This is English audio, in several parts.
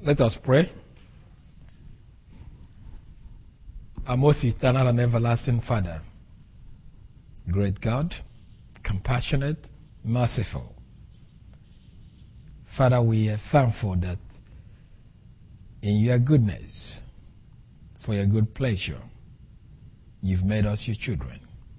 Let us pray. Our most eternal and everlasting Father, great God, compassionate, merciful. Father, we are thankful that in your goodness, for your good pleasure, you've made us your children.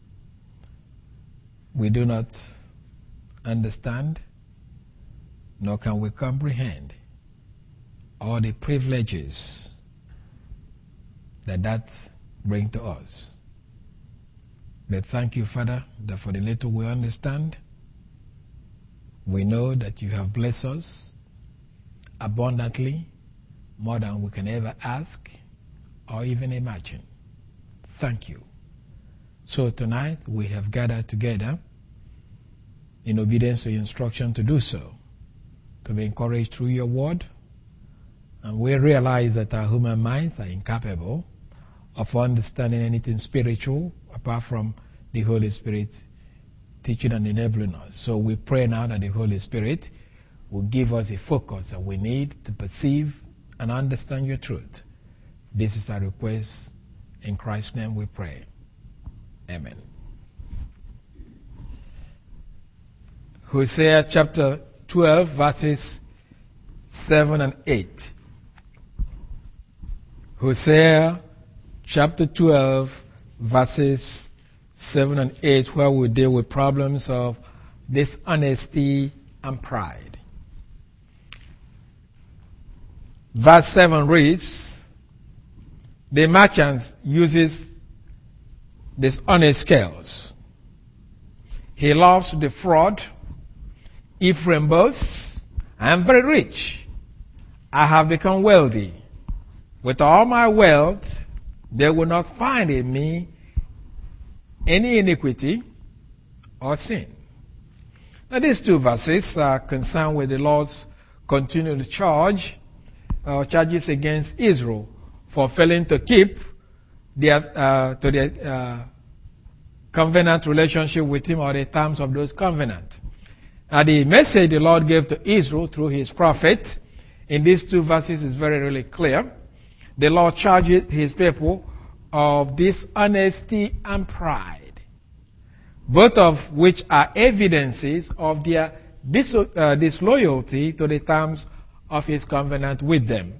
We do not understand, nor can we comprehend all the privileges that brings to us. But thank you, Father, that for the little we understand, we know that you have blessed us abundantly, more than we can ever ask or even imagine. Thank you. So tonight we have gathered together in obedience to your instruction to do so, to be encouraged through your word. And we realize that our human minds are incapable of understanding anything spiritual apart from the Holy Spirit teaching and enabling us. So we pray now that the Holy Spirit will give us a focus that we need to perceive and understand your truth. This is our request. In Christ's name we pray. Amen. Hosea chapter 12, verses 7 and 8. Hosea chapter 12, verses 7 and 8, where we deal with problems of dishonesty and pride. Verse 7 reads, the merchant uses dishonest scales. He loves the fraud. Ephraim boasts, I am very rich. I have become wealthy. With all my wealth, they will not find in me any iniquity or sin. Now these two verses are concerned with the Lord's continual charges against Israel for failing to keep their covenant relationship with him or the terms of those covenants. Now the message the Lord gave to Israel through his prophet in these two verses is very, really clear. The Lord charges his people of dishonesty and pride, both of which are evidences of their disloyalty to the terms of his covenant with them.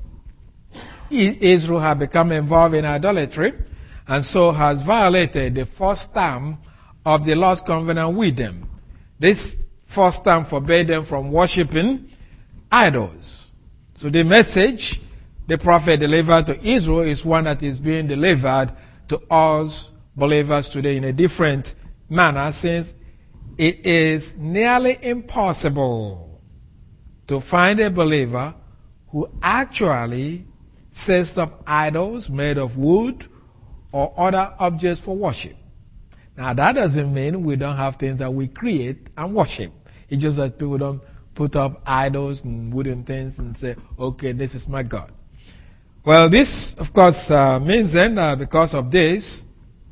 Israel had become involved in idolatry and so has violated the first term of the Lord's covenant with them. This first term forbade them from worshiping idols. So the message the prophet delivered to Israel is one that is being delivered to us believers today in a different manner, since it is nearly impossible to find a believer who actually sets up idols made of wood or other objects for worship. Now that doesn't mean we don't have things that we create and worship. It's just that people don't put up idols and wooden things and say, okay, this is my God. Well, this, of course, means then, because of this,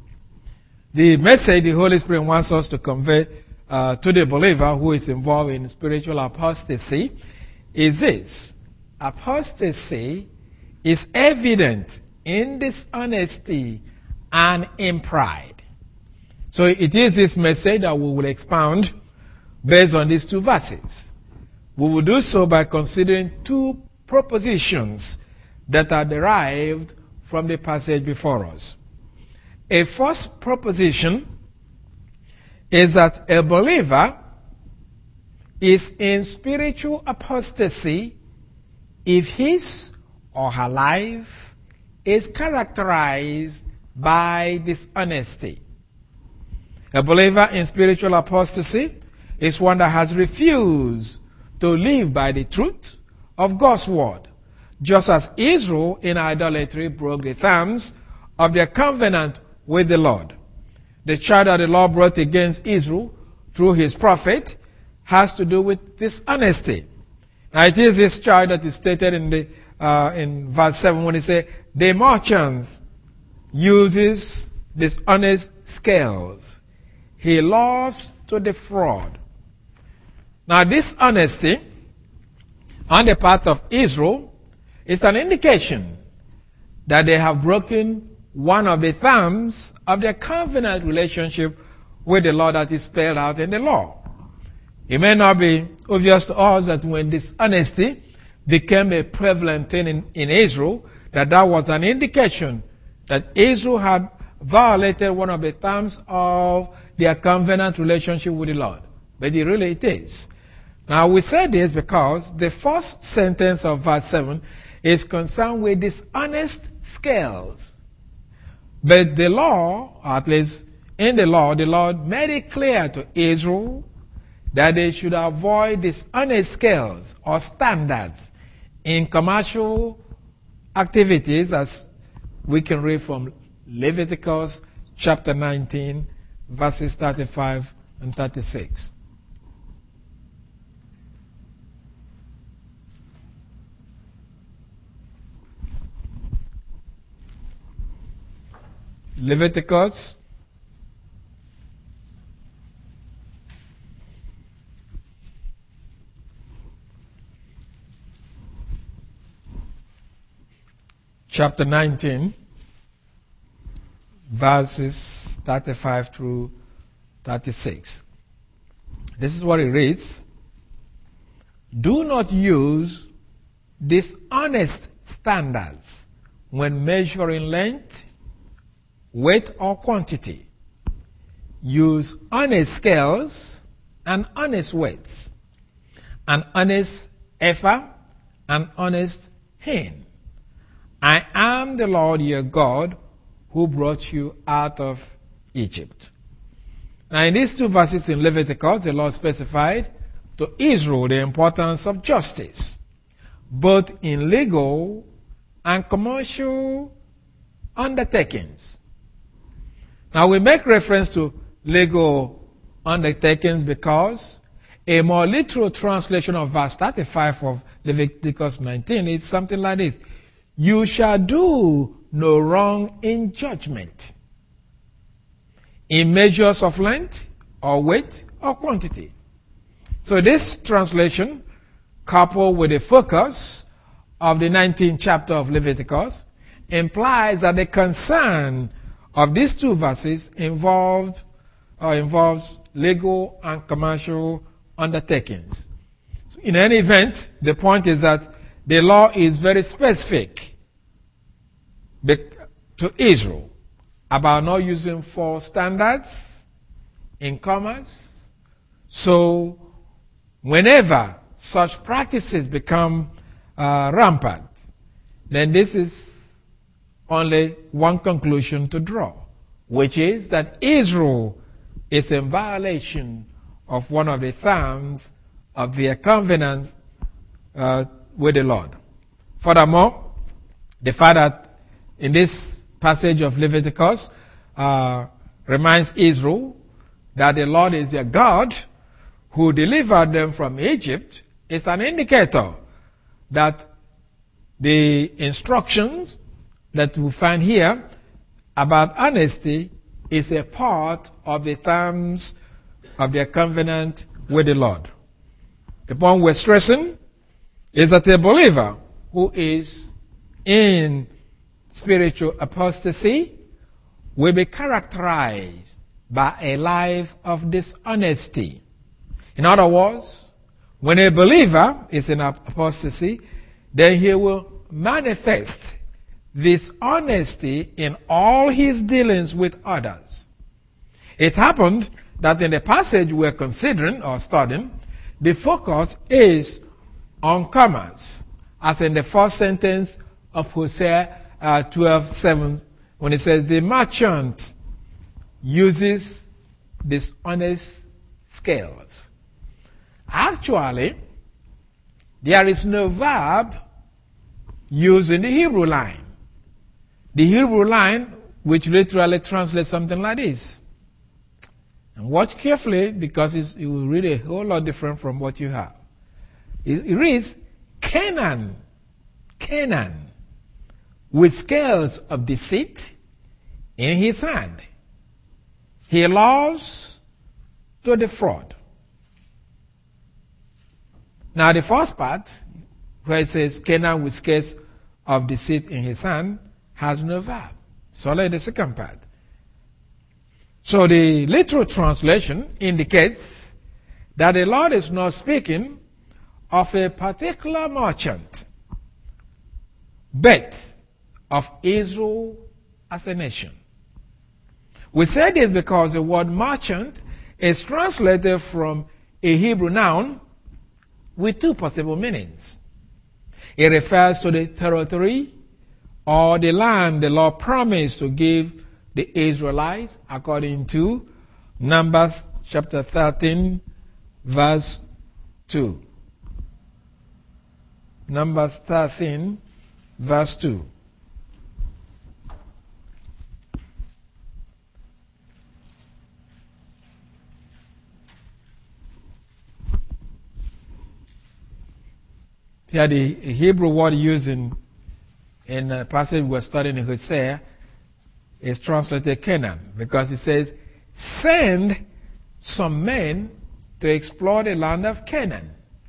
the message the Holy Spirit wants us to convey to the believer who is involved in spiritual apostasy is this. Apostasy is evident in dishonesty and in pride. So it is this message that we will expound based on these two verses. We will do so by considering two propositions that are derived from the passage before us. A first proposition is that a believer is in spiritual apostasy if his or her life is characterized by dishonesty. A believer in spiritual apostasy is one that has refused to live by the truth of God's word, just as Israel in idolatry broke the terms of their covenant with the Lord. The charge that the Lord brought against Israel through his prophet has to do with dishonesty. Now it is this charge that is stated in verse 7 when he says, the merchant uses dishonest scales. He loves to defraud. Now dishonesty on the part of Israel It's an indication that they have broken one of the terms of their covenant relationship with the Lord that is spelled out in the law. It may not be obvious to us that when dishonesty became a prevalent thing in Israel, that was an indication that Israel had violated one of the terms of their covenant relationship with the Lord. But it is. Now we say this because the first sentence of verse 7 is concerned with dishonest scales. But the law, at least in the law, the Lord made it clear to Israel that they should avoid dishonest scales or standards in commercial activities, as we can read from Leviticus chapter 19, verses 35 and 36. Leviticus chapter 19, verses 35 through 36. This is what it reads. Do not use dishonest standards when measuring length, weight, or quantity. Use honest scales and honest weights, an honest ephah and honest hin. I am the Lord your God who brought you out of Egypt. Now in these two verses in Leviticus, the Lord specified to Israel the importance of justice, both in legal and commercial undertakings. Now we make reference to legal undertakings because a more literal translation of verse 35 of Leviticus 19 is something like this. You shall do no wrong in judgment, in measures of length, or weight, or quantity. So this translation, coupled with the focus of the 19th chapter of Leviticus, implies that the concern of these two verses involves legal and commercial undertakings. So in any event, the point is that the law is very specific to Israel about not using false standards in commerce. So whenever such practices become rampant, then this is only one conclusion to draw, which is that Israel is in violation of one of the terms of their covenant with the Lord. Furthermore, the fact that in this passage of Leviticus reminds Israel that the Lord is their God who delivered them from Egypt is an indicator that the instructions that we find here about honesty is a part of the terms of their covenant with the Lord. The point we're stressing is that a believer who is in spiritual apostasy will be characterized by a life of dishonesty. In other words, when a believer is in apostasy, then he will manifest this honesty in all his dealings with others. It happened that in the passage we're considering or studying, the focus is on commerce, as in the first sentence of Hosea 12:7, when it says, the merchant uses dishonest scales. Actually, there is no verb used in the Hebrew line. The Hebrew line, which literally translates something like this. And watch carefully, because it will read a whole lot different from what you have. It reads, Canaan, with scales of deceit in his hand. He loves to defraud. Now the first part, where it says Canaan with scales of deceit in his hand has no verb. So only the second part. So the literal translation indicates that the Lord is not speaking of a particular merchant, but of Israel as a nation. We say this because the word merchant is translated from a Hebrew noun with two possible meanings. It refers to the territory or the land the Lord promised to give the Israelites according to Numbers chapter 13 verse 2. Numbers 13 verse 2. Here the Hebrew word used in a passage we're studying in Hosea is translated Canaan, because it says, send some men to explore the land of Canaan,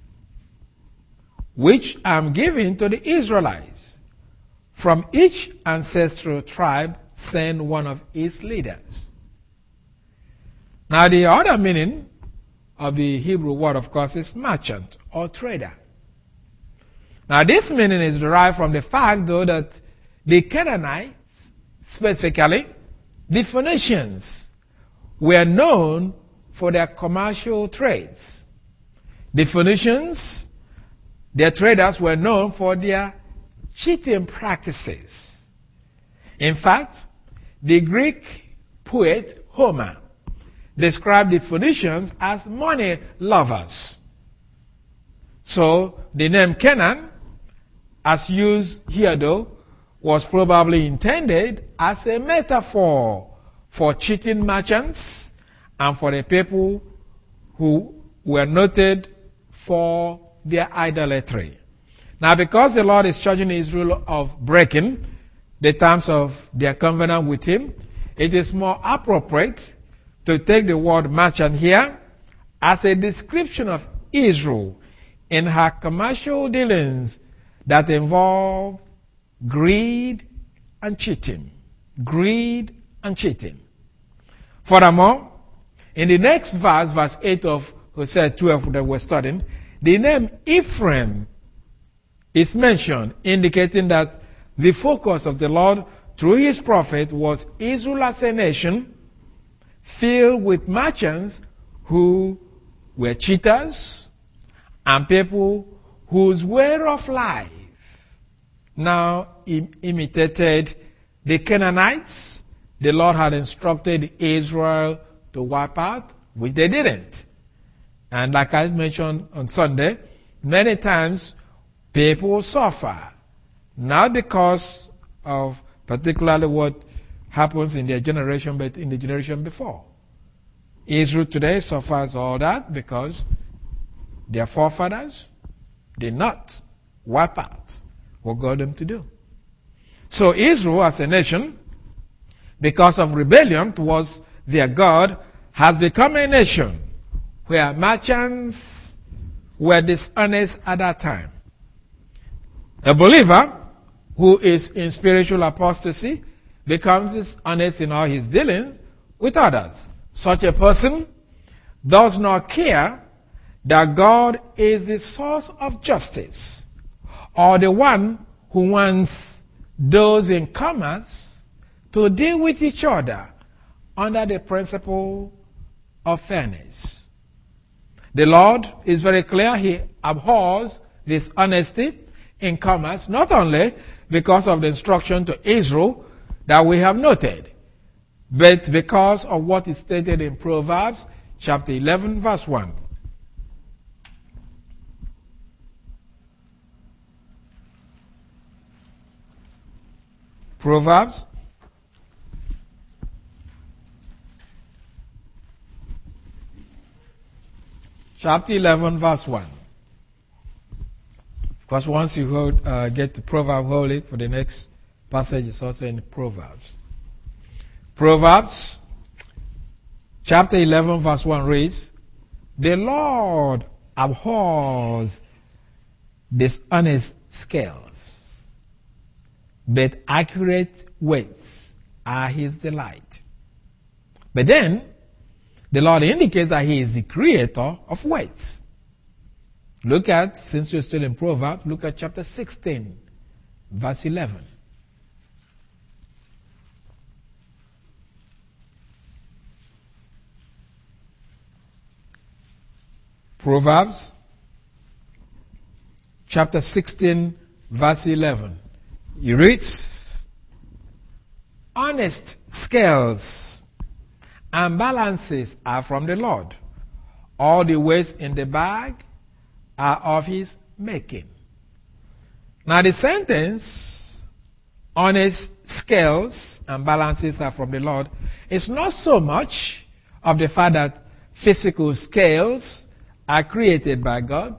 which I'm giving to the Israelites. From each ancestral tribe, send one of its leaders. Now the other meaning of the Hebrew word, of course, is merchant or trader. Now this meaning is derived from the fact, though, that the Canaanites, specifically the Phoenicians, were known for their commercial trades. The Phoenicians, their traders, were known for their cheating practices. In fact, the Greek poet Homer described the Phoenicians as money lovers. So the name Canaan, as used here though, was probably intended as a metaphor for cheating merchants and for the people who were noted for their idolatry. Now, because the Lord is charging Israel of breaking the terms of their covenant with him, it is more appropriate to take the word merchant here as a description of Israel in her commercial dealings that involve greed and cheating. Greed and cheating. Furthermore, in the next verse, verse 8 of Hosea 12 that we're studying, the name Ephraim is mentioned, indicating that the focus of the Lord through his prophet was Israel as a nation filled with merchants who were cheaters and people whose way of life now imitated the Canaanites the Lord had instructed Israel to wipe out, which they didn't. And like I mentioned on Sunday, many times people suffer, not because of particularly what happens in their generation, but in the generation before. Israel today suffers all that because their forefathers did not wipe out what God them to do. So Israel as a nation, because of rebellion towards their God, has become a nation where merchants were dishonest at that time. A believer who is in spiritual apostasy becomes dishonest in all his dealings with others. Such a person does not care that God is the source of justice, or the one who wants those in commerce to deal with each other under the principle of fairness. The Lord is very clear. He abhors dishonesty in commerce, not only because of the instruction to Israel that we have noted, but because of what is stated in Proverbs chapter 11 verse 1. Proverbs chapter 11 verse 1. Of course, once you get to Proverbs, hold it for the next passage. It's also in Proverbs. Proverbs chapter 11 verse 1 reads, "The Lord abhors dishonest scales, but accurate weights are his delight. But then, the Lord indicates that he is the creator of weights. Look at, since you're still in Proverbs, look at chapter 16, verse 11. Proverbs chapter 16, verse 11. He reads, honest scales and balances are from the Lord. All the weights in the bag are of his making. Now the sentence, honest scales and balances are from the Lord, is not so much of the fact that physical scales are created by God,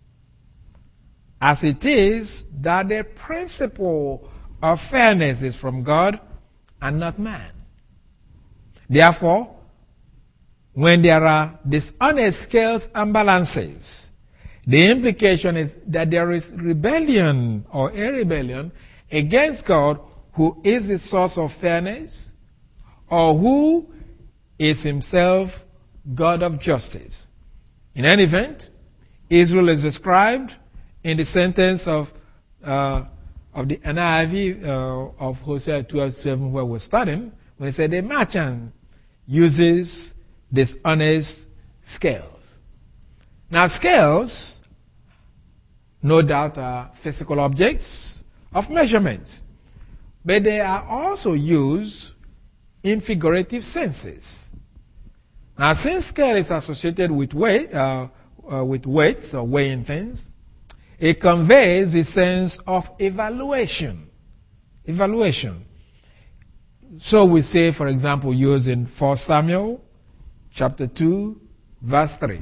as it is that the principle of fairness is from God and not man. Therefore, when there are dishonest scales and balances, the implication is that there is rebellion or a rebellion against God, who is the source of fairness, or who is himself God of justice. In any event, Israel is described in the sentence of the NIV of Hosea 12:7, where we're studying, when it said the merchant uses dishonest scales. Now, scales, no doubt, are physical objects of measurement, but they are also used in figurative senses. Now, since scale is associated with weights or weighing things, it conveys a sense of evaluation. Evaluation. So we say, for example, using 1 Samuel chapter 2, verse 3.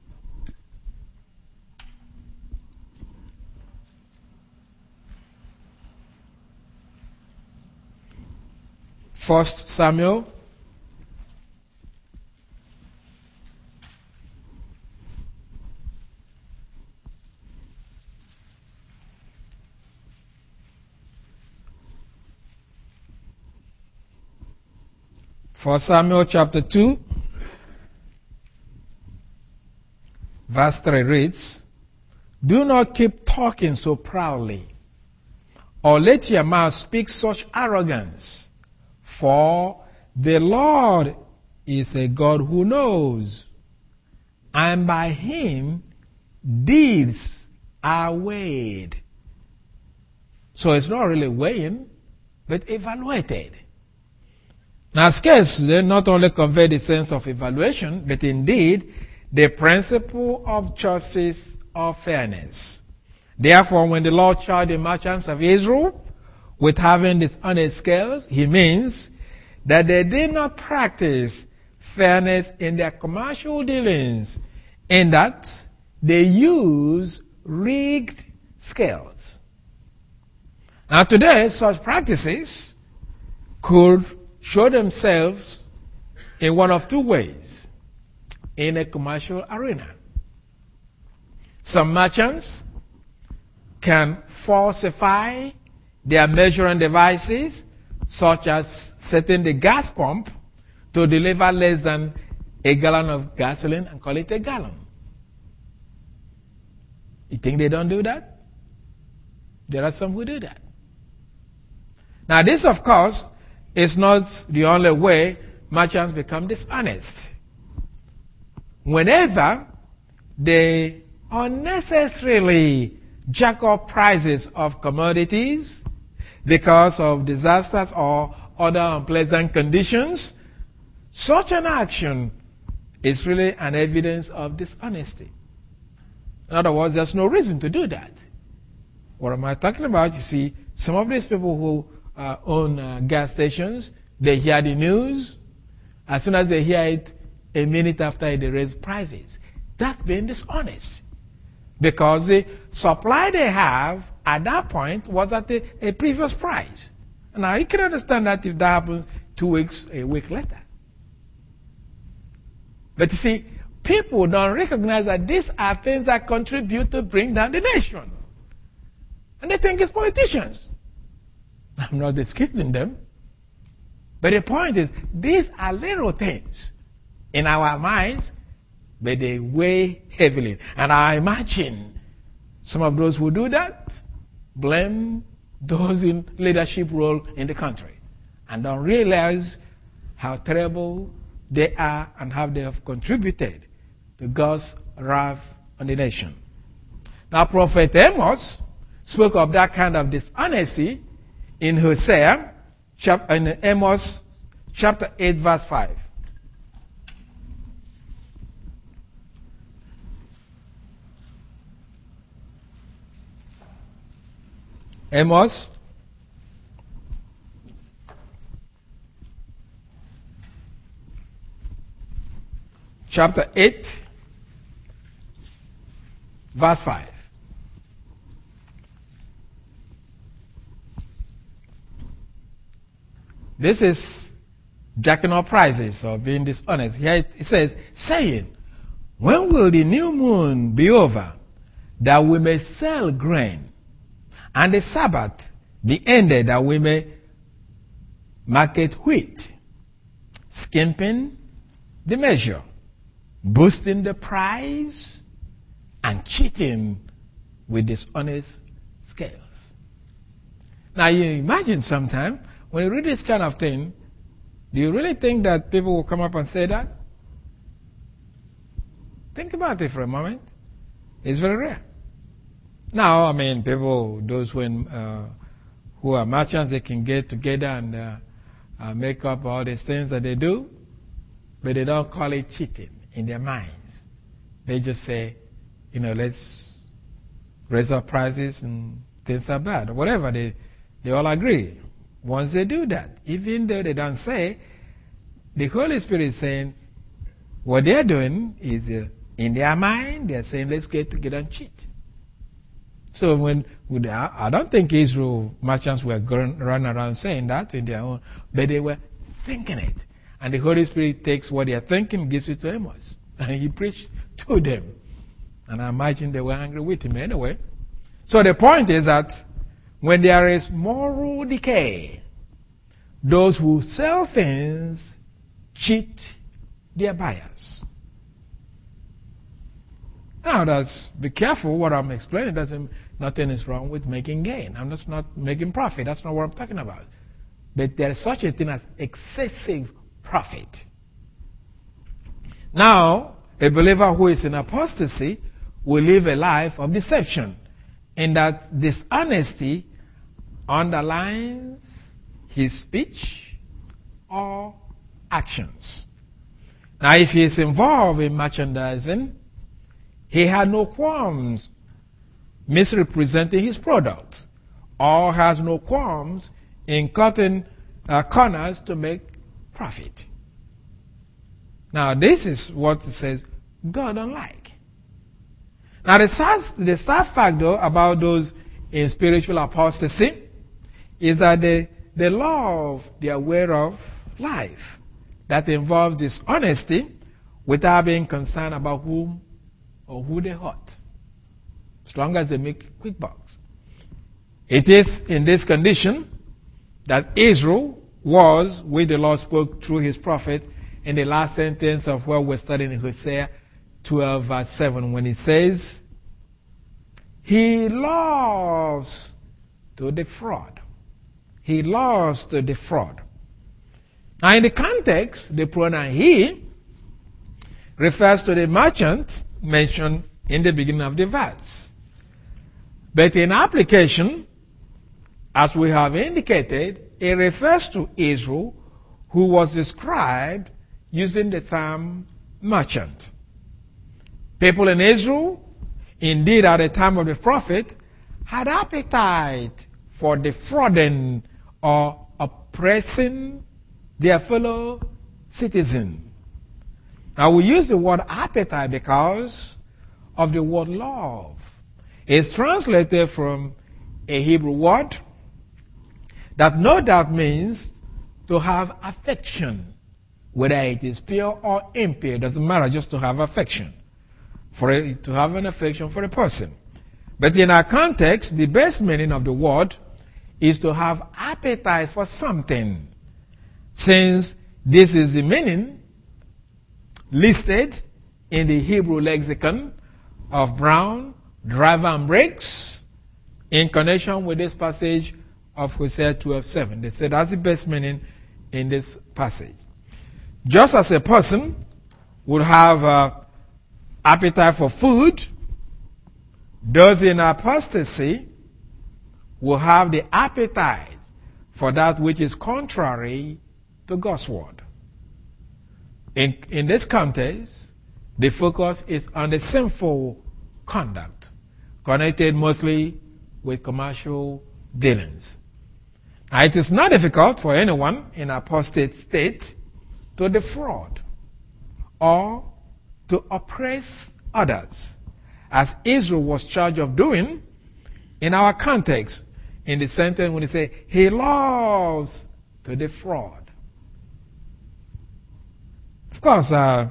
First Samuel chapter 2, verse 3 reads, do not keep talking so proudly, or let your mouth speak such arrogance, for the Lord is a God who knows, and by him deeds are weighed. So it's not really weighing, but evaluated. Now, scales, they not only convey the sense of evaluation, but indeed the principle of justice or fairness. Therefore, when the Lord charged the merchants of Israel with having dishonest scales, he means that they did not practice fairness in their commercial dealings, in that they use rigged scales. Now, today, such practices could show themselves in one of two ways in a commercial arena. Some merchants can falsify their measuring devices, such as setting the gas pump to deliver less than a gallon of gasoline and call it a gallon. You think they don't do that? There are some who do that. Now, this, of course, is not the only way merchants become dishonest. Whenever they unnecessarily jack up prices of commodities because of disasters or other unpleasant conditions, such an action is really an evidence of dishonesty. In other words, there's no reason to do that. What am I talking about? You see, some of these people who own gas stations, they hear the news. As soon as they hear it, a minute after they raise prices. That's being dishonest. Because the supply they have at that point was at a previous price. Now, you can understand that if that happens 2 weeks, a week later. But you see, people don't recognize that these are things that contribute to bring down the nation. And they think it's politicians. I'm not excusing them. But the point is, these are little things in our minds, but they weigh heavily. And I imagine some of those who do that blame those in leadership role in the country and don't realize how terrible they are and how they have contributed to God's wrath on the nation. Now, Prophet Amos spoke of that kind of dishonesty in Hosea, in Amos chapter 8, verse 5. Amos chapter 8, verse 5. This is jacking up prices or being dishonest. Here it says, saying, when will the new moon be over, that we may sell grain, and the Sabbath be ended, that we may market wheat, skimping the measure, boosting the price, and cheating with dishonest scales. Now you imagine sometime, when you read this kind of thing, do you really think that people will come up and say that? Think about it for a moment. It's very rare. Now, I mean, people, those who are merchants, they can get together and make up all these things that they do, but they don't call it cheating in their minds. They just say, let's raise our prices and things are bad, or whatever. They all agree. Once they do that, even though they don't say, the Holy Spirit is saying, what they're doing is in their mind, they're saying, let's get together and cheat. So I don't think Israel merchants were running around saying that in their own, but they were thinking it. And the Holy Spirit takes what they're thinking, gives it to Amos. And he preached to them. And I imagine they were angry with him anyway. So the point is that when there is moral decay, those who sell things cheat their buyers. Now, be careful what I'm explaining. Nothing is wrong with making gain. I'm just not making profit. That's not what I'm talking about. But there is such a thing as excessive profit. Now, a believer who is in apostasy will live a life of deception, in that dishonesty underlines his speech or actions. Now, if he is involved in merchandising, he had no qualms misrepresenting his product, or has no qualms in cutting corners to make profit. Now, this is what it says God don't like. Now, the sad fact, though, about those in spiritual apostasy is that they love their way of life that involves dishonesty without being concerned about whom or who they hurt, as long as they make quick bucks. It is in this condition that Israel was, when the Lord spoke through his prophet in the last sentence of what we're studying in Hosea 12, verse 7, when he says, he loves to defraud. He loves to defraud. Now, in the context, the pronoun he refers to the merchant mentioned in the beginning of the verse. But in application, as we have indicated, it refers to Israel, who was described using the term merchant. People in Israel, indeed at the time of the prophet, had appetite for defrauding or oppressing their fellow citizen. Now, we use the word appetite because of the word love. It's translated from a Hebrew word that no doubt means to have affection, whether it is pure or impure. It doesn't matter, just to have affection, to have an affection for a person. But in our context, the best meaning of the word is to have appetite for something, since this is the meaning listed in the Hebrew lexicon of Brown, Driver, and Briggs in connection with this passage of Hosea 12:7. They said that's the best meaning in this passage. Just as a person would have appetite for food, those in apostasy will have the appetite for that which is contrary to God's word. In this context, the focus is on the sinful conduct, connected mostly with commercial dealings. Now, it is not difficult for anyone in apostate state to defraud or to oppress others, as Israel was charged of doing in our context, in the sentence when he said, he loves to defraud. Of course,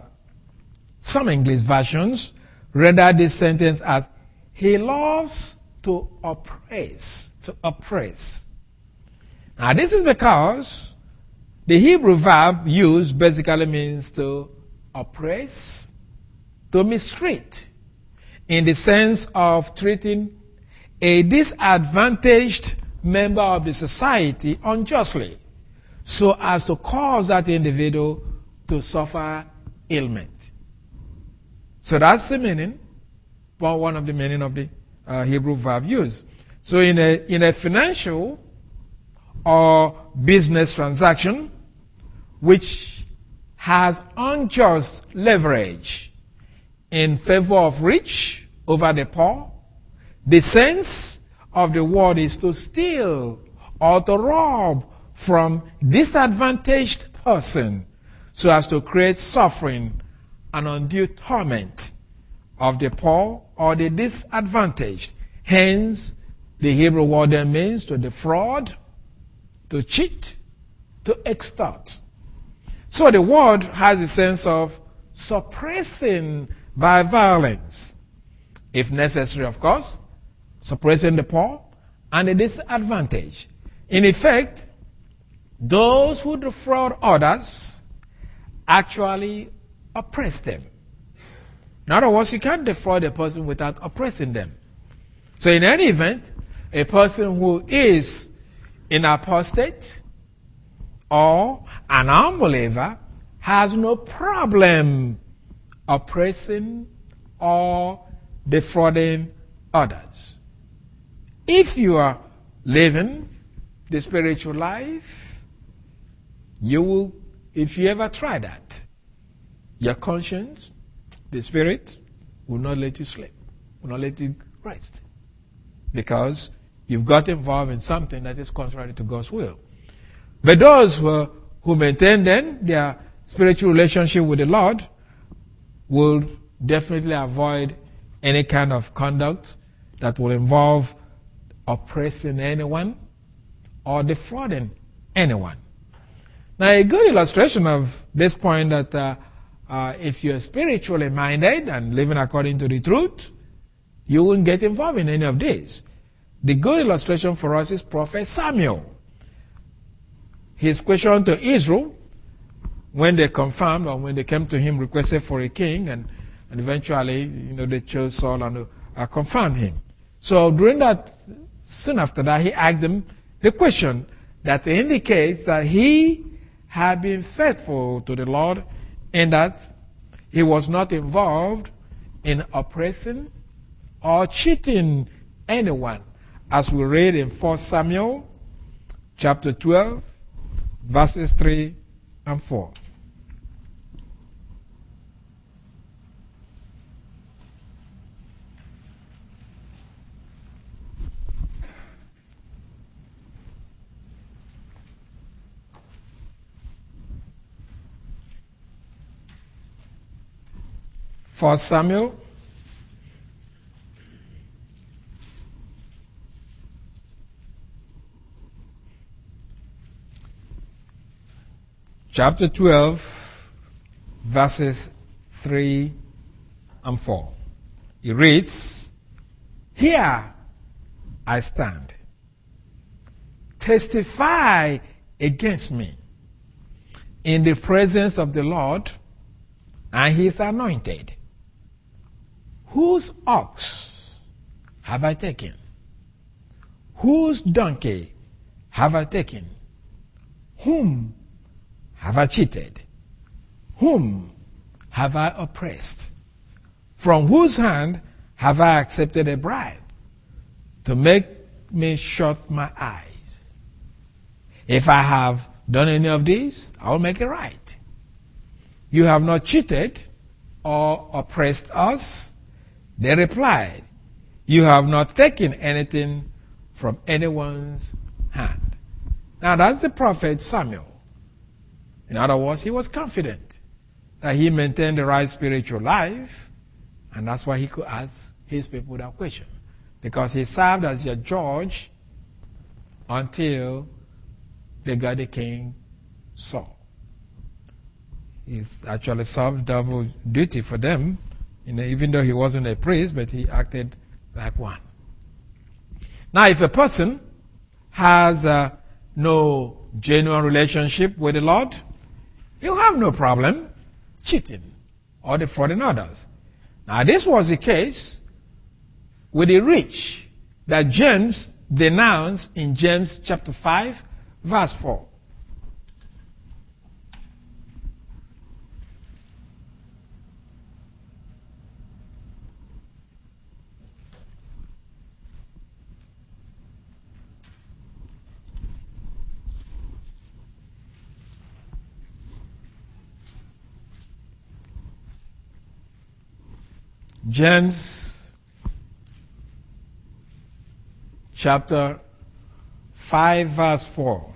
some English versions render this sentence as, he loves to oppress, to oppress. Now, this is because the Hebrew verb used basically means to oppress, to mistreat, in the sense of treating a disadvantaged member of the society unjustly, so as to cause that individual to suffer ailment. So that's the meaning, one of the meaning of the Hebrew verb used. So in a financial or business transaction which has unjust leverage in favor of rich over the poor, the sense of the word is to steal or to rob from disadvantaged person so as to create suffering and undue torment of the poor or the disadvantaged. Hence, the Hebrew word then means to defraud, to cheat, to extort. So the word has a sense of suppressing by violence, if necessary, of course, suppressing the poor and the disadvantaged. In effect, those who defraud others actually oppress them. In other words, you can't defraud a person without oppressing them. So in any event, a person who is an apostate or an unbeliever has no problem oppressing or defrauding others. If you are living the spiritual life, you will, if you ever try that, your conscience, the spirit, will not let you sleep, will not let you rest, because you've got involved in something that is contrary to God's will. But those who maintain then their spiritual relationship with the Lord will definitely avoid any kind of conduct that will involve oppressing anyone or defrauding anyone. Now, a good illustration of this point that if you're spiritually minded and living according to the truth, you won't get involved in any of this. The good illustration for us is Prophet Samuel. His question to Israel, when they confirmed or when they came to him requested for a king, and eventually, they chose Saul and confirmed him. So during that, soon after that, he asked them the question that indicates that he had been faithful to the Lord in that he was not involved in oppressing or cheating anyone, as we read in 1 Samuel chapter 12, verses 3 and 4. For Samuel chapter 12, verses 3 and 4. It reads, "Here I stand. testify against me in the presence of the Lord and his anointed? Whose ox have I taken? Whose donkey have I taken? Whom have I cheated? Whom have I oppressed? From whose hand have I accepted a bribe to make me shut my eyes? If I have done any of these, I will make it right. You have not cheated or oppressed us. They replied, you have not taken anything from anyone's hand. Now that's the prophet Samuel. In other words, he was confident that he maintained the right spiritual life, and that's why he could ask his people that question. Because he served as their judge until they got the king Saul. He actually served double duty for them, even though he wasn't a priest, but he acted like one. Now, if a person has no genuine relationship with the Lord, he'll have no problem cheating or defrauding others. Now, this was the case with the rich that James denounced in James chapter 5, verse 4. James chapter 5 verse 4.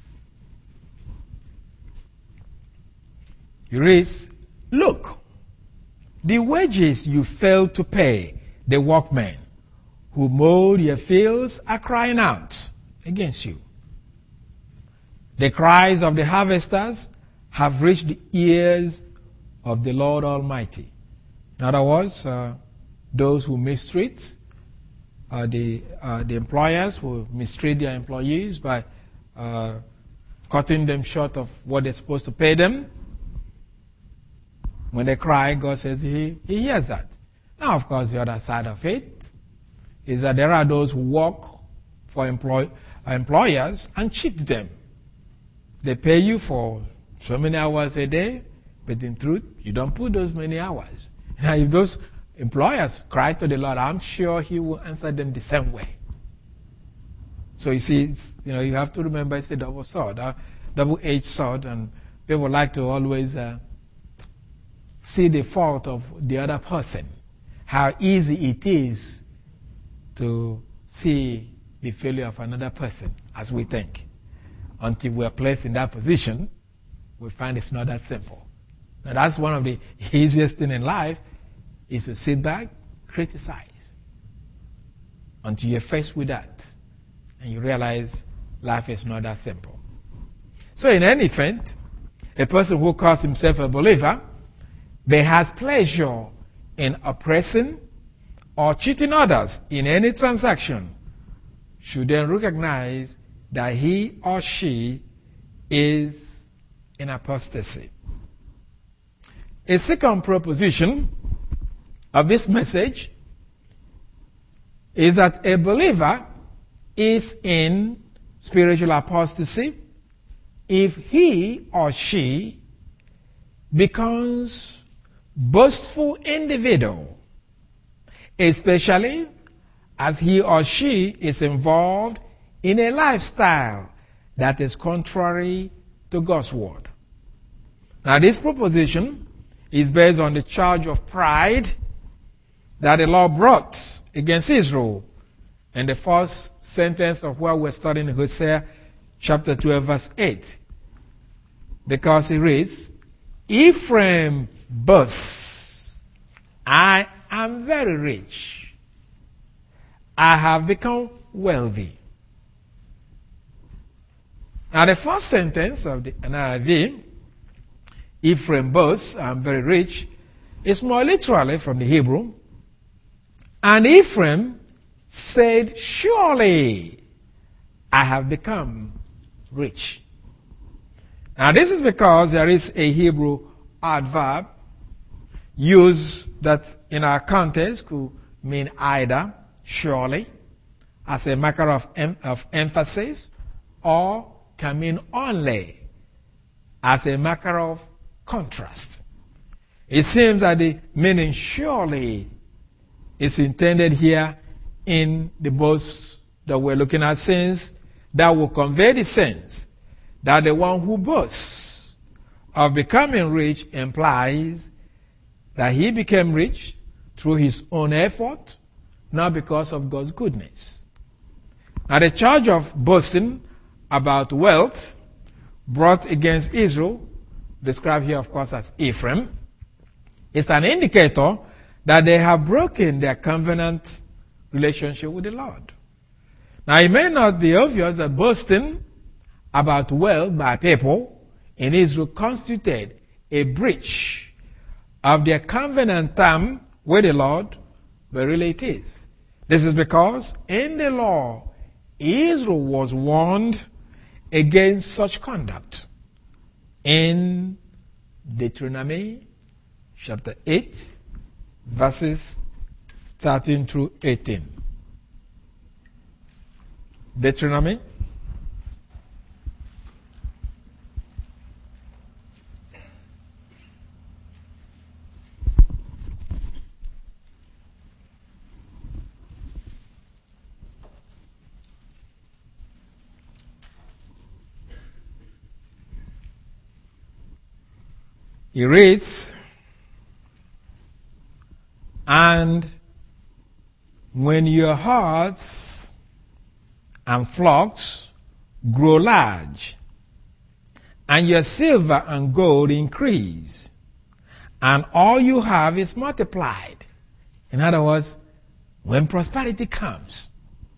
It reads, look, the wages you failed to pay the workmen who mowed your fields are crying out against you. The cries of the harvesters have reached the ears of the Lord Almighty. In other words, those who mistreat the employers who mistreat their employees by cutting them short of what they're supposed to pay them. When they cry, God says he hears that. Now, of course, the other side of it is that there are those who work for employers and cheat them. They pay you for so many hours a day, but in truth, you don't put those many hours. Now, if those employers cry to the Lord, I'm sure he will answer them the same way. So you see, you have to remember it's a double sword, a double-edged sword, and people like to always see the fault of the other person. How easy it is to see the failure of another person, as we think. Until we are placed in that position, we find it's not that simple. Now, that's one of the easiest things in life, is to sit back, criticize, until you're faced with that, and you realize life is not that simple. So in any event, a person who calls himself a believer, but has pleasure in oppressing or cheating others in any transaction, should then recognize that he or she is in apostasy. A second proposition of this message is that a believer is in spiritual apostasy if he or she becomes boastful individual, especially as he or she is involved in a lifestyle that is contrary to God's word. Now, this proposition is based on the charge of pride that the Lord brought against Israel in the first sentence of what we're studying in Hosea chapter 12 verse 8. Because it reads, Ephraim boasts, I am very rich. I have become wealthy. Now the first sentence of the NIV, Ephraim boasts, I am very rich, is more literally from the Hebrew. And Ephraim said, surely I have become rich. Now this is because there is a Hebrew adverb used that in our context could mean either, surely, as a marker of emphasis, or can mean only, as a marker of contrast. It seems that the meaning surely is intended here in the boast that we're looking at, since that will convey the sense that the one who boasts of becoming rich implies that he became rich through his own effort, not because of God's goodness. Now the charge of boasting about wealth brought against Israel, described here of course as Ephraim, is an indicator that they have broken their covenant relationship with the Lord. Now it may not be obvious that boasting about wealth by people in Israel constituted a breach of their covenant term with the Lord, but really it is. This is because in the law, Israel was warned against such conduct. In Deuteronomy chapter 8, verses 13 through 18. Deuteronomy He reads, and when your herds and flocks grow large, and your silver and gold increase, and all you have is multiplied. In other words, when prosperity comes,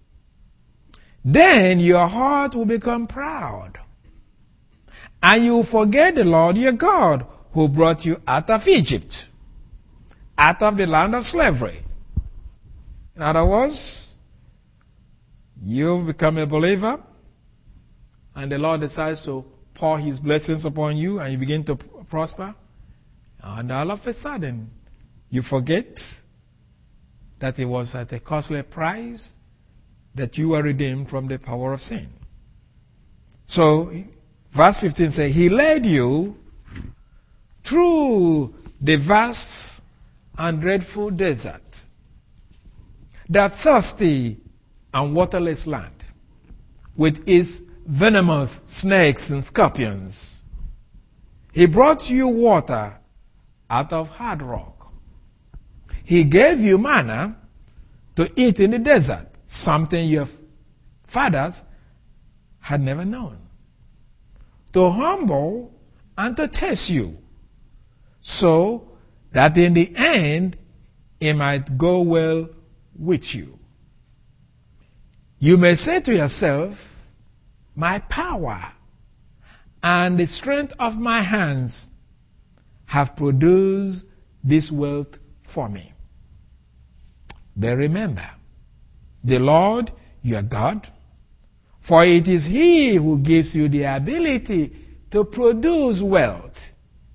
then your heart will become proud, and you will forget the Lord your God, who brought you out of Egypt, out of the land of slavery. In other words, you've become a believer, and the Lord decides to pour his blessings upon you, and you begin to prosper. And all of a sudden, you forget that it was at a costly price that you were redeemed from the power of sin. So, verse 15 says, he led you through the vast and dreadful desert, that thirsty and waterless land, with its venomous snakes and scorpions. He brought you water out of hard rock. He gave you manna to eat in the desert, something your fathers had never known, to humble and to test you, so that in the end it might go well with you. You may say to yourself, my power and the strength of my hands have produced this wealth for me. But remember, the Lord your God, for it is he who gives you the ability to produce wealth,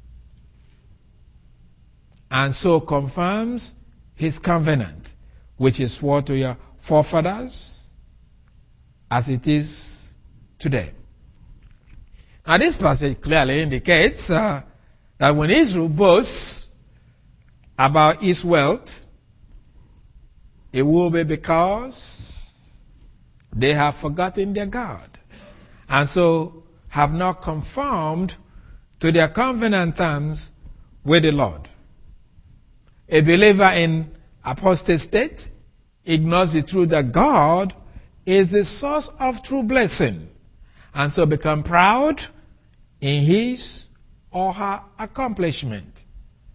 and so confirms his covenant, which is swore to your forefathers, as it is today. Now this passage clearly indicates that when Israel boasts about its wealth, it will be because they have forgotten their God, and so have not conformed to their covenant terms with the Lord. A believer in apostate state ignores the truth that God is the source of true blessing, and so become proud in his or her accomplishment.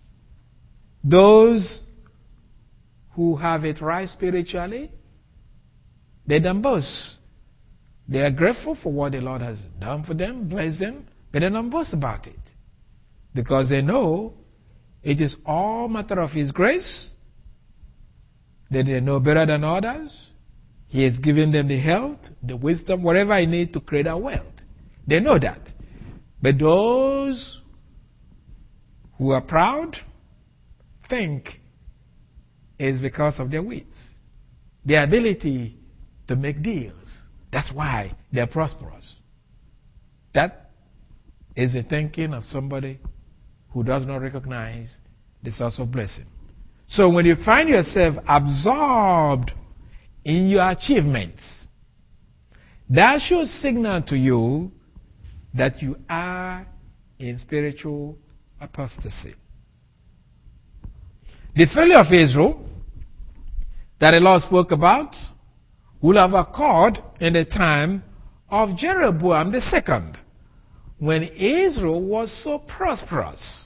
Those who have it right spiritually, they don't boast. They are grateful for what the Lord has done for them, blessed them, but they don't boast about it, because they know it is all matter of his grace, that they know better than others, He has given them the health, the wisdom, whatever I need to create a wealth. They know that. But those who are proud think it's because of their wits, their ability to make deals. That's why they're prosperous. That is the thinking of somebody who does not recognize the source of blessing. So when you find yourself absorbed in your achievements, that should signal to you that you are in spiritual apostasy. The failure of Israel that the Lord spoke about will have occurred in the time of Jeroboam II, when Israel was so prosperous.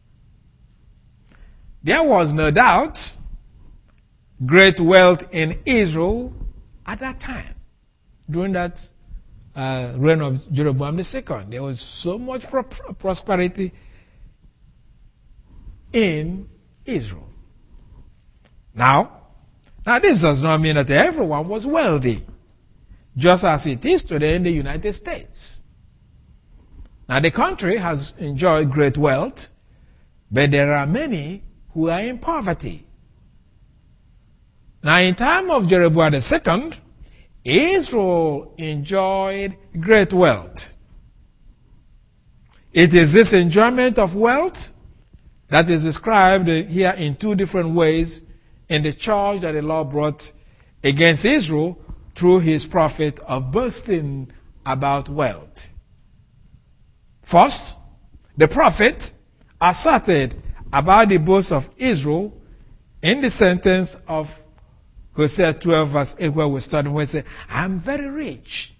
There was no doubt great wealth in Israel at that time. During that reign of Jeroboam II, there was so much prosperity in Israel. Now, this does not mean that everyone was wealthy, just as it is today in the United States. Now, the country has enjoyed great wealth, but there are many who are in poverty. Now, in time of Jeroboam II, Israel enjoyed great wealth. It is this enjoyment of wealth that is described here in two different ways in the charge that the Lord brought against Israel through his prophet of boasting about wealth. First, the prophet asserted about the boast of Israel in the sentence of Hosea 12 verse 8, where we started, where he said, I'm very rich.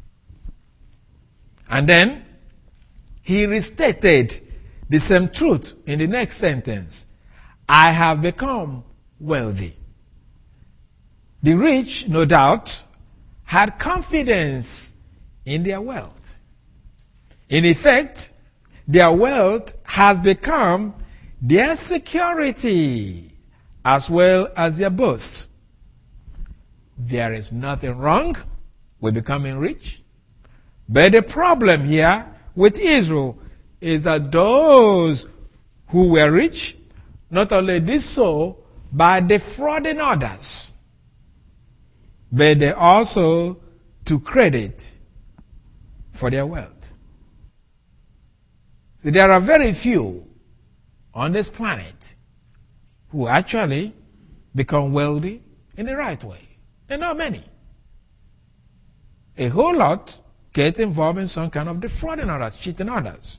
And then he restated the same truth in the next sentence. I have become wealthy. The rich, no doubt, had confidence in their wealth. In effect, their wealth has become their security as well as their boast. There is nothing wrong with becoming rich. But the problem here with Israel is that those who were rich not only did so by defrauding others, but they also took credit for their wealth. So there are very few on this planet who actually become wealthy in the right way. There are not many. A whole lot get involved in some kind of defrauding others, cheating others.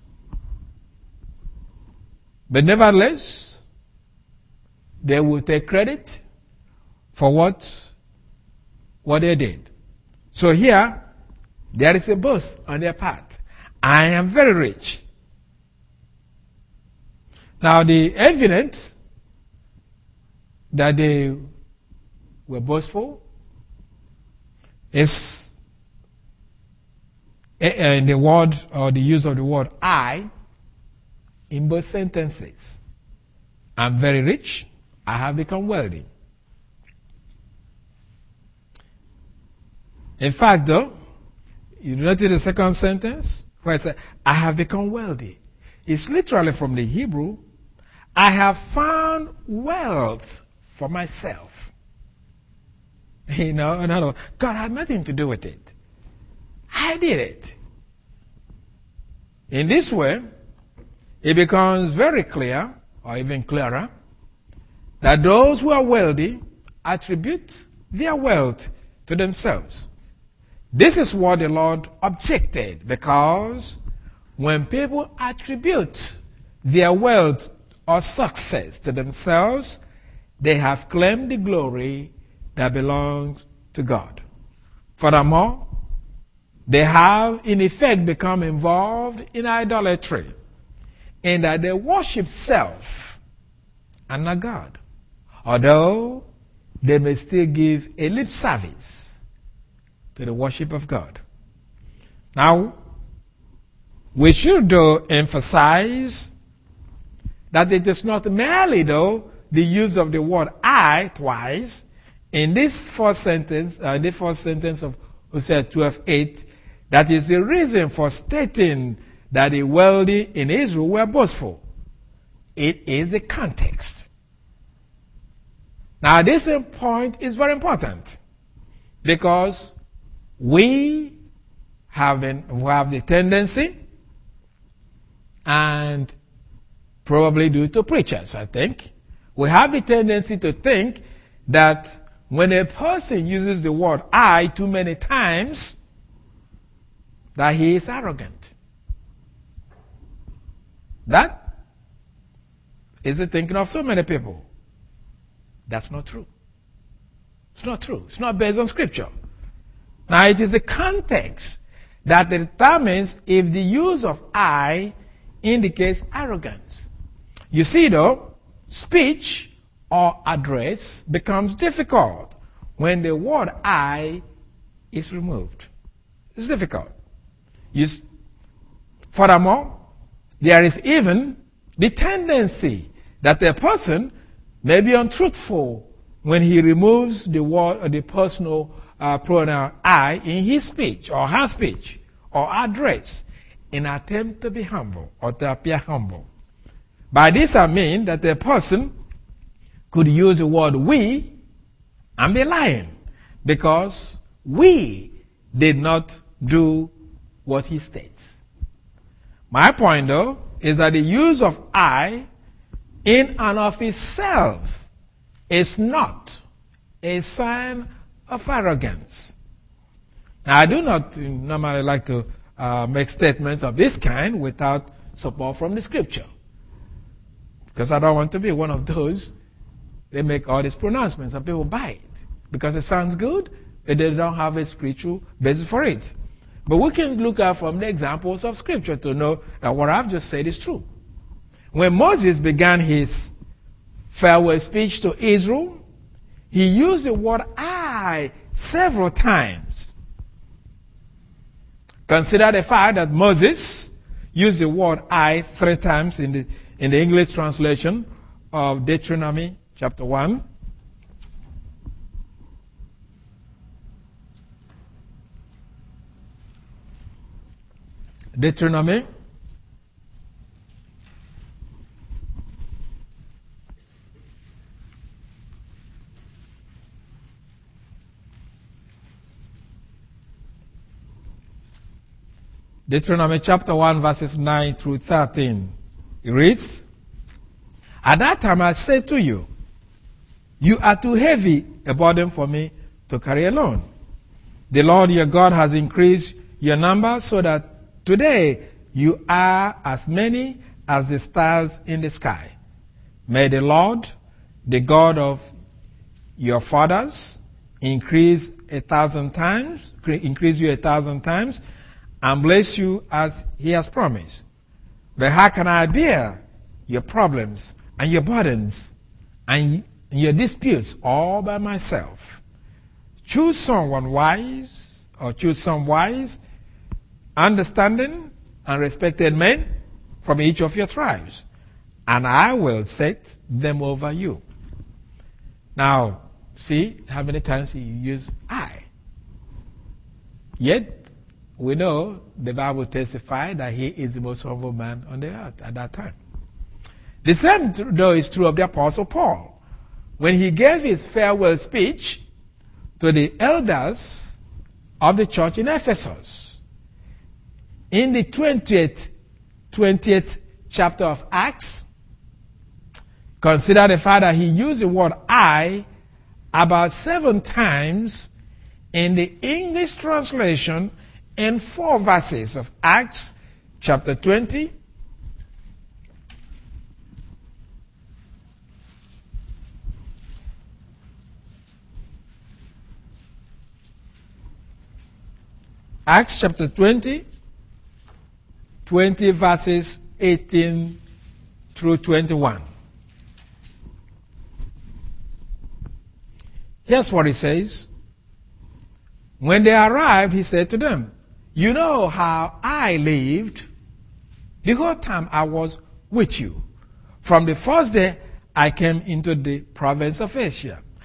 But nevertheless, they will take credit for what they did. So here, there is a boast on their part. I am very rich. Now, the evidence that they were boastful is in the word, or the use of the word I, in both sentences. I'm very rich. I have become wealthy. In fact, though, you notice the second sentence where it says, I have become wealthy. It's literally from the Hebrew, I have found wealth for myself. You know, God had nothing to do with it. I did it. In this way, it becomes very clear, or even clearer, that those who are wealthy attribute their wealth to themselves. This is what the Lord objected, because when people attribute their wealth or success to themselves, they have claimed the glory that belongs to God. Furthermore, they have in effect become involved in idolatry, in that they worship self and not God, although they may still give a lip service to the worship of God. Now, we should though emphasize that it is not merely though the use of the word I twice in this first sentence of Hosea 12:8, that is the reason for stating that the wealthy in Israel were boastful. It is the context. Now, this point is very important because we have the tendency, and probably due to preachers, I think, we have the tendency to think that when a person uses the word I too many times, that he is arrogant. That is the thinking of so many people. That's not true. It's not true. It's not based on Scripture. Now, it is the context that determines if the use of I indicates arrogance. You see, though, speech or address becomes difficult when the word I is removed. It's difficult. Furthermore, there is even the tendency that a person may be untruthful when he removes the word or the personal pronoun I in his speech or her speech or address in an attempt to be humble or to appear humble. By this I mean that a person could use the word we and be lying because we did not do what he states. My point, though, is that the use of I in and of itself is not a sign of arrogance. Now, I do not normally like to make statements of this kind without support from the Scripture, because I don't want to be one of those. They make all these pronouncements and people buy it because it sounds good, but they don't have a spiritual basis for it. But we can look at from the examples of Scripture to know that what I've just said is true. When Moses began his farewell speech to Israel, he used the word I several times. Consider the fact that Moses used the word I 3 times in the English translation of Deuteronomy chapter 1. Deuteronomy chapter 1 verses 9 through 13. It reads, "At that time I said to you, you are too heavy a burden for me to carry alone. The Lord your God has increased your number so that today you are as many as the stars in the sky. May the Lord, the God of your fathers, increase you 1,000 times, and bless you as he has promised. But how can I bear your problems and your burdens and your disputes all by myself? Choose some wise, understanding, and respected men from each of your tribes, and I will set them over you." Now, see how many times he used I. Yet, we know the Bible testifies that he is the most humble man on the earth at that time. The same, though, is true of the Apostle Paul. When he gave his farewell speech to the elders of the church in Ephesus, in the 20th chapter of Acts, consider the fact that he used the word I about 7 times in the English translation in 4 verses of Acts chapter 20. Acts chapter 20 verses 18 through 21. Here's what he says. When they arrived, he said to them, "You know how I lived the whole time I was with you. From the first day I came into the province of Asia.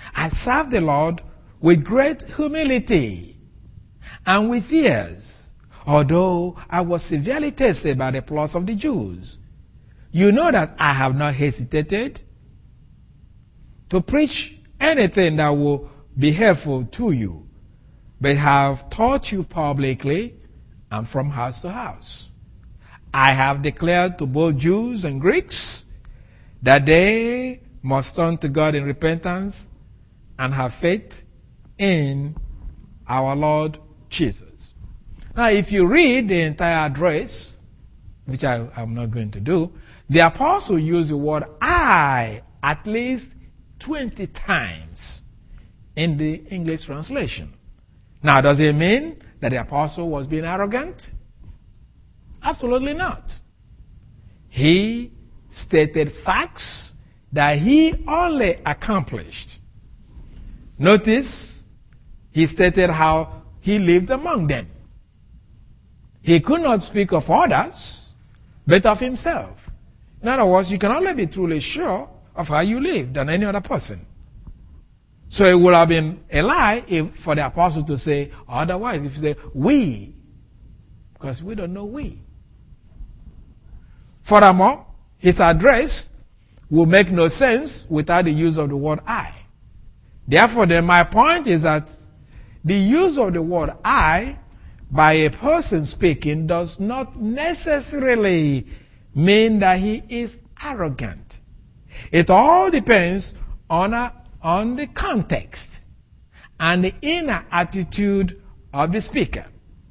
I served the Lord with great humility and with fears, although I was severely tested by the plots of the Jews. You know that I have not hesitated to preach anything that will be helpful to you, but have taught you publicly and from house to house. I have declared to both Jews and Greeks that they must turn to God in repentance and have faith in our Lord Jesus. Now, if you read the entire address, which I'm not going to do, the apostle used the word I at least 20 times in the English translation. Now, does it mean that the apostle was being arrogant? Absolutely not. He stated facts that he only accomplished. Notice, he stated how he lived among them. He could not speak of others, but of himself. In other words, you can only be truly sure of how you live than any other person. So it would have been a lie for the apostle to say otherwise. If you say we, because we don't know we. Furthermore, his address will make no sense without the use of the word I. Therefore, then my point is that the use of the word I by a person speaking does not necessarily mean that he is arrogant. It all depends on the context and the inner attitude of the speaker.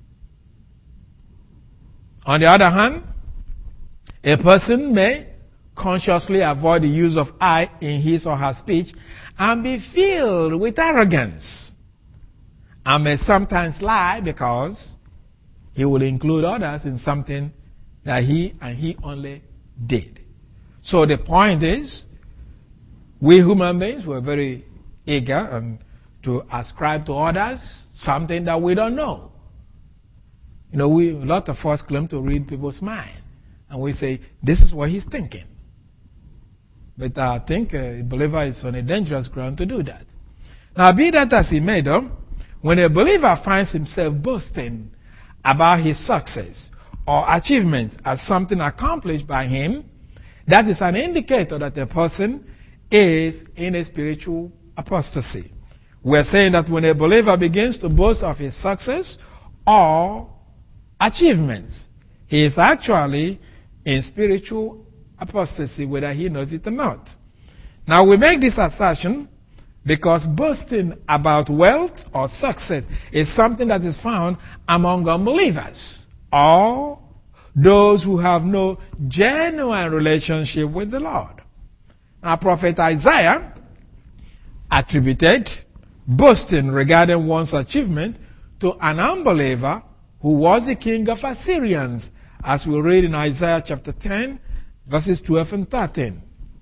On the other hand, a person may consciously avoid the use of I in his or her speech and be filled with arrogance, and may sometimes lie because he will include others in something that he and he only did. So the point is, we human beings were very eager to ascribe to others something that we don't know. You know, a lot of us claim to read people's mind, and we say, this is what he's thinking. But I think a believer is on a dangerous ground to do that. Now, be that as it may, though, when a believer finds himself boasting about his success or achievements as something accomplished by him, that is an indicator that the person is in a spiritual apostasy. We're saying that when a believer begins to boast of his success or achievements, he is actually in spiritual apostasy, whether he knows it or not. Now, we make this assertion because boasting about wealth or success is something that is found among unbelievers or those who have no genuine relationship with the Lord. Now, Prophet Isaiah attributed boasting regarding one's achievement to an unbeliever who was the king of Assyrians, as we read in Isaiah chapter 10, verses 12 and 13.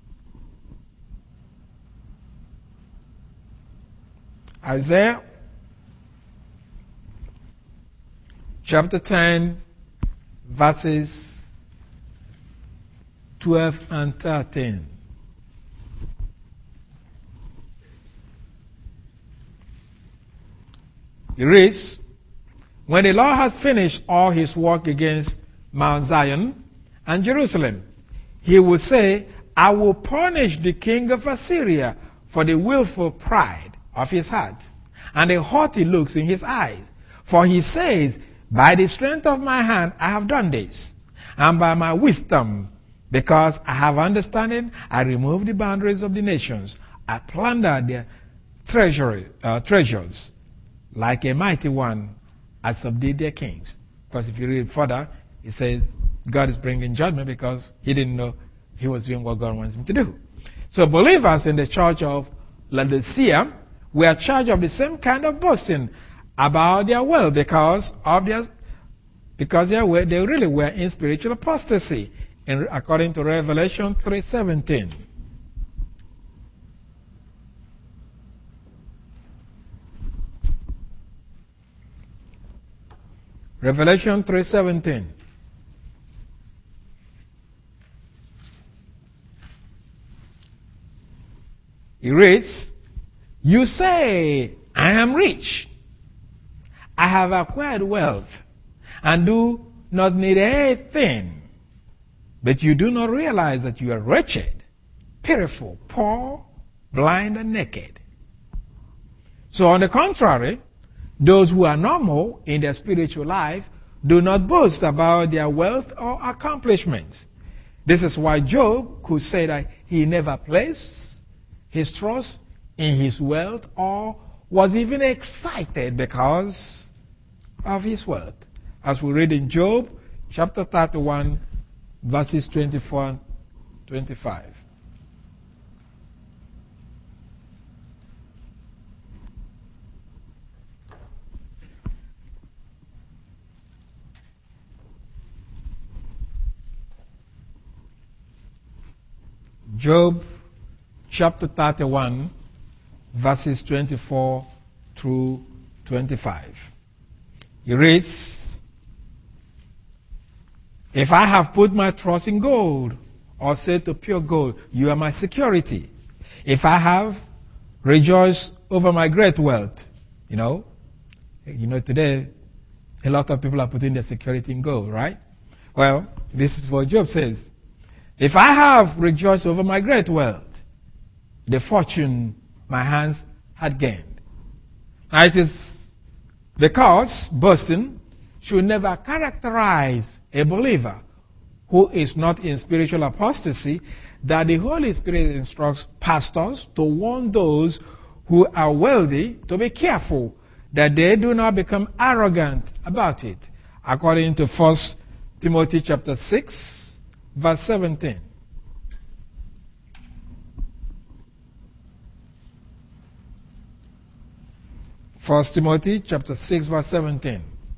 Isaiah chapter 10, verses 12 and 13. It reads, when the Lord has finished all his work against Mount Zion and Jerusalem, he will say, I will punish the king of Assyria for the willful pride of his heart and the haughty looks in his eyes. For he says, by the strength of my hand I have done this, and by my wisdom, because I have understanding, I remove the boundaries of the nations. I plunder their treasures. Like a mighty one, I subdued their kings. Because if you read further, it says God is bringing judgment because he didn't know he was doing what God wants him to do. So believers in the church of Laodicea were charged of the same kind of boasting about their wealth because they really were in spiritual apostasy, according to Revelation 3:17. Revelation 3:17. It reads, You say, I am rich. I have acquired wealth and do not need anything. But you do not realize that you are wretched, pitiful, poor, blind, and naked. So on the contrary, those who are normal in their spiritual life do not boast about their wealth or accomplishments. This is why Job could say that he never placed his trust in his wealth or was even excited because of his wealth. As we read in Job chapter 31, verses 24 and 25. Job chapter 31, verses 24 through 25. He reads, if I have put my trust in gold, or said to pure gold, you are my security. If I have rejoiced over my great wealth, you know, today a lot of people are putting their security in gold, right? Well, this is what Job says. If I have rejoiced over my great wealth, the fortune my hands had gained. Now it is because boasting should never characterize a believer who is not in spiritual apostasy that the Holy Spirit instructs pastors to warn those who are wealthy to be careful that they do not become arrogant about it, according to 1 Timothy chapter 6, verse 17. First Timothy chapter 6, verse 17.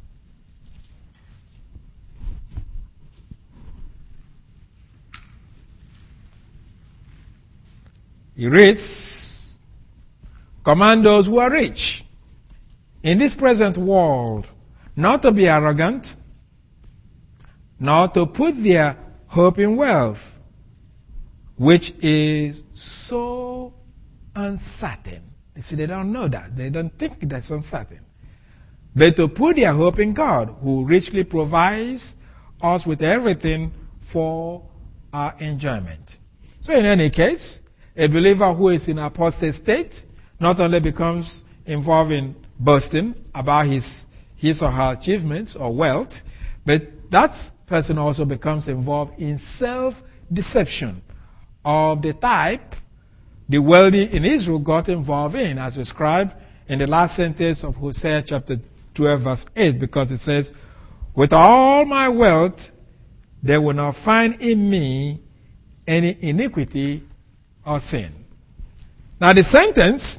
He reads, command those who are rich in this present world not to be arrogant, nor to put their hope in wealth, which is so uncertain. You see, they don't know that. They don't think that's uncertain. But to put their hope in God, who richly provides us with everything for our enjoyment. So in any case, a believer who is in apostate state not only becomes involved in boasting about his or her achievements or wealth, but that person also becomes involved in self-deception of the type the wealthy in Israel got involved in, as described in the last sentence of Hosea chapter 12, verse 8, because it says, with all my wealth, they will not find in me any iniquity or sin. Now the sentence,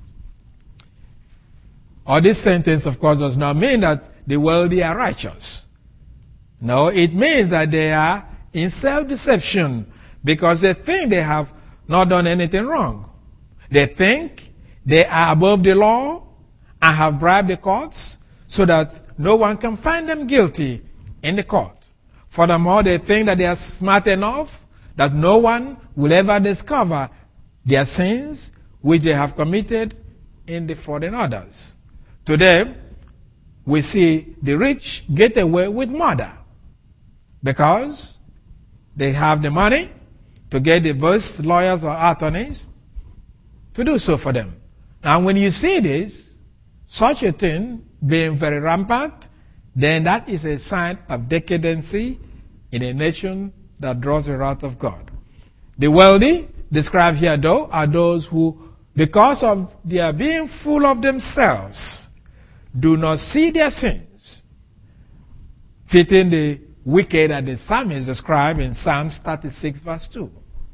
or this sentence, of course, does not mean that the wealthy are righteous. No, it means that they are in self-deception because they think they have not done anything wrong. They think they are above the law and have bribed the courts so that no one can find them guilty in the court. Furthermore, they think that they are smart enough that no one will ever discover their sins which they have committed in defrauding others. Today, we see the rich get away with murder because they have the money to get the best lawyers or attorneys to do so for them. Now, when you see this, such a thing being very rampant, then that is a sign of decadency in a nation that draws the wrath of God. The wealthy, described here though, are those who, because of their being full of themselves, do not see their sins, fitting the wicked that the psalmist described in Psalms 36, verse 2.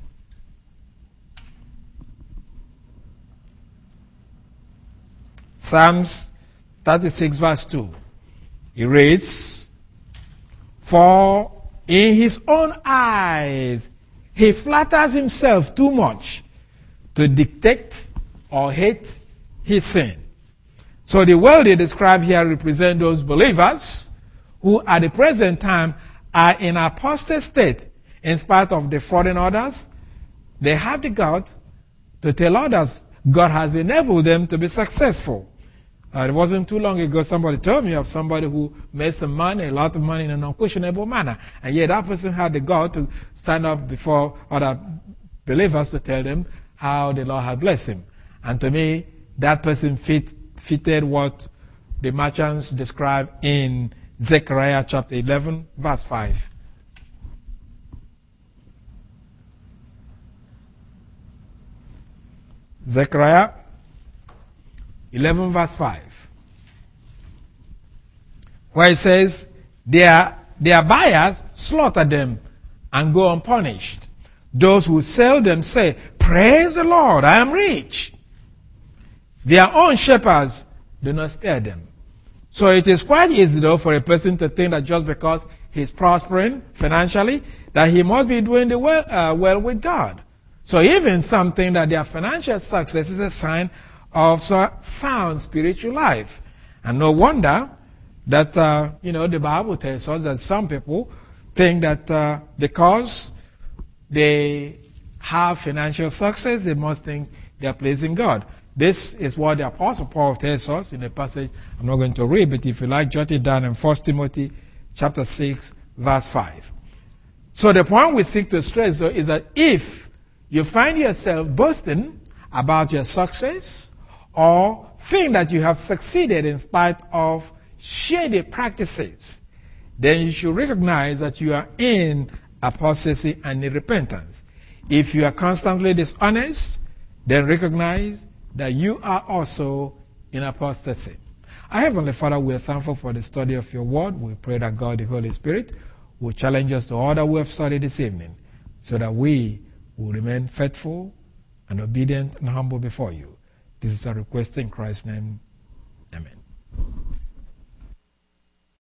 Psalms 36, verse 2. He reads, for in his own eyes he flatters himself too much to detect or hate his sin. So the wealthy described here represent those believers who at the present time are in apostate state in spite of defrauding others. They have the guts to tell others God has enabled them to be successful. It wasn't too long ago somebody told me of somebody who made some money, a lot of money in an unquestionable manner. And yet that person had the God to stand up before other believers to tell them how the Lord had blessed him. And to me, that person fitted what the merchants describe in Zechariah chapter 11, verse 5. Zechariah 11, verse 5. Where it says, their buyers slaughter them and go unpunished. Those who sell them say, praise the Lord, I am rich. Their own shepherds do not spare them. So it is quite easy, though, for a person to think that just because he's prospering financially, that he must be doing well with God. So even something that their financial success is a sign of sound spiritual life. And no wonder that, the Bible tells us that some people think that because they have financial success, they must think they're pleasing God. This is what the Apostle Paul tells us in a passage I'm not going to read, but if you like, jot it down in 1 Timothy chapter 6, verse 5. So the point we seek to stress, though, is that if you find yourself boasting about your success or think that you have succeeded in spite of shady practices, then you should recognize that you are in apostasy and in repentance. If you are constantly dishonest, then recognize that you are also in apostasy. Our Heavenly Father, we are thankful for the study of your word. We pray that God, the Holy Spirit, will challenge us to all that we have studied this evening so that we will remain faithful and obedient and humble before you. This is our request in Christ's name.